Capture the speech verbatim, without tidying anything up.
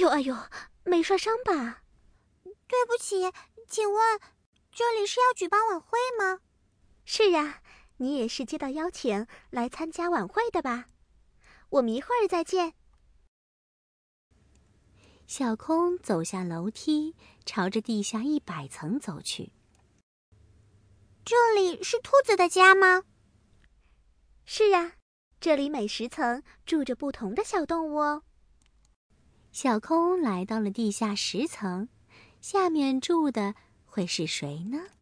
呦哎呦，没摔伤吧？ 对不起，请问这里是要举办晚会吗？ 是呀，你也是接到邀请来参加晚会的吧？我们一会儿再见。 小空走下楼梯，朝着地下一百层走去。 这里是兔子的家吗？ 是呀，这里每十层住着不同的小动物哦。 小空来到了地下十层，下面住的会是谁呢？